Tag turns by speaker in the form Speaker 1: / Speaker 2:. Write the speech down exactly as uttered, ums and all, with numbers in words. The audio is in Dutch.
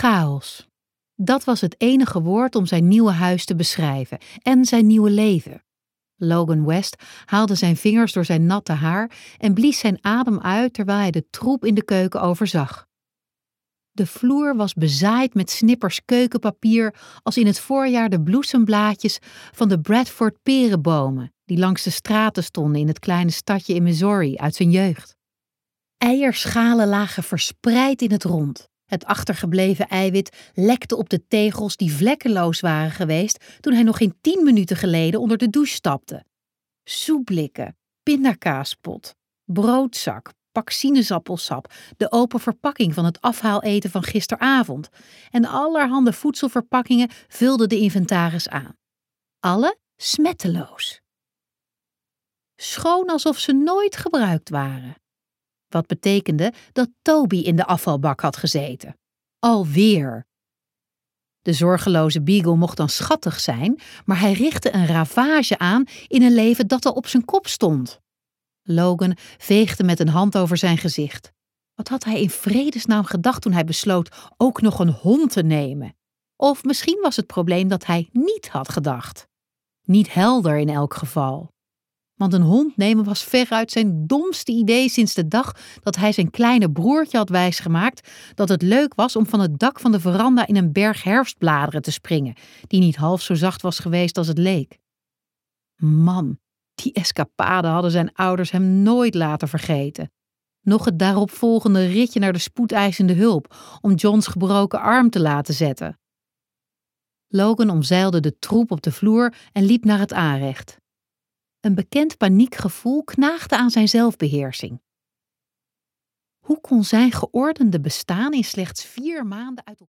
Speaker 1: Chaos. Dat was het enige woord om zijn nieuwe huis te beschrijven en zijn nieuwe leven. Logan West haalde zijn vingers door zijn natte haar en blies zijn adem uit terwijl hij de troep in de keuken overzag. De vloer was bezaaid met snippers keukenpapier als in het voorjaar de bloesemblaadjes van de Bradford perenbomen die langs de straten stonden in het kleine stadje in Missouri uit zijn jeugd. Eierschalen lagen verspreid in het rond. Het achtergebleven eiwit lekte op de tegels die vlekkeloos waren geweest toen hij nog geen tien minuten geleden onder de douche stapte. Soepblikken, pindakaaspot, broodzak, pak sinaasappelsap, de open verpakking van het afhaaleten van gisteravond en allerhande voedselverpakkingen vulden de inventaris aan. Alle smetteloos. Schoon alsof ze nooit gebruikt waren. Wat betekende dat Toby in de afvalbak had gezeten. Alweer. De zorgeloze Beagle mocht dan schattig zijn, maar hij richtte een ravage aan in een leven dat al op zijn kop stond. Logan veegde met een hand over zijn gezicht. Wat had hij in vredesnaam gedacht toen hij besloot ook nog een hond te nemen? Of misschien was het probleem dat hij niet had gedacht. Niet helder in elk geval. Want een hond nemen was veruit zijn domste idee sinds de dag dat hij zijn kleine broertje had wijsgemaakt dat het leuk was om van het dak van de veranda in een berg herfstbladeren te springen, die niet half zo zacht was geweest als het leek. Man, die escapade hadden zijn ouders hem nooit laten vergeten. Nog het daaropvolgende ritje naar de spoedeisende hulp om Johns gebroken arm te laten zetten. Logan omzeilde de troep op de vloer en liep naar het aanrecht. Een bekend paniekgevoel knaagde aan zijn zelfbeheersing. Hoe kon zijn geordende bestaan in slechts vier maanden uit elkaar